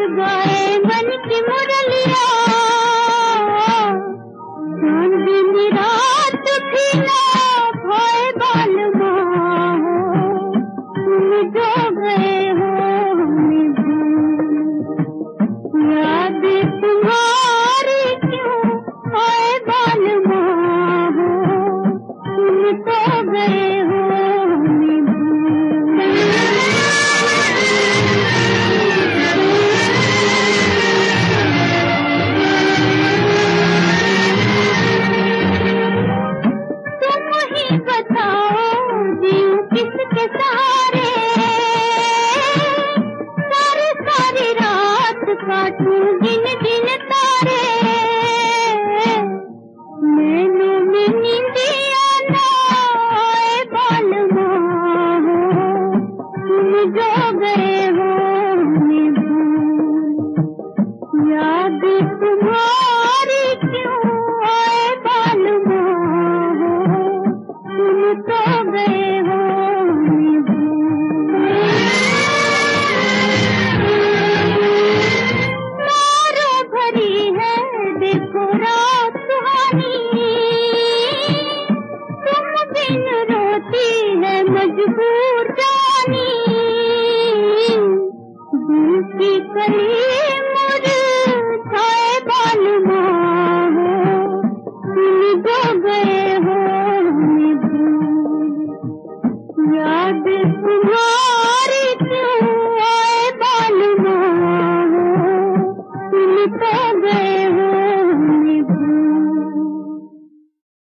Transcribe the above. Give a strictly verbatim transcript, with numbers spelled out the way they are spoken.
गाए मन की मुरलिया, चांदनी रात भी ना खोए बालमा हो, तुम जो गए हो हमें भूल, याद तुम्हारी क्यों खोए बालमा हो, तुम तो गए हो हमें भूल। तुम ही बताओ जीऊं किसके सहारे, सारी सारी रात काटूं गिन गिन तारे, नैनों में नींदिया ना आए बालमा हो, तुम जो गए हो हमें भूल, याद तुम्हारी क्यों आए बालमा हो, तुम तो गए हो हमें भूल। मारो भरी है देखो रात सुहानी, तुम बिन रोती है मजबूर जानी, दिल की कली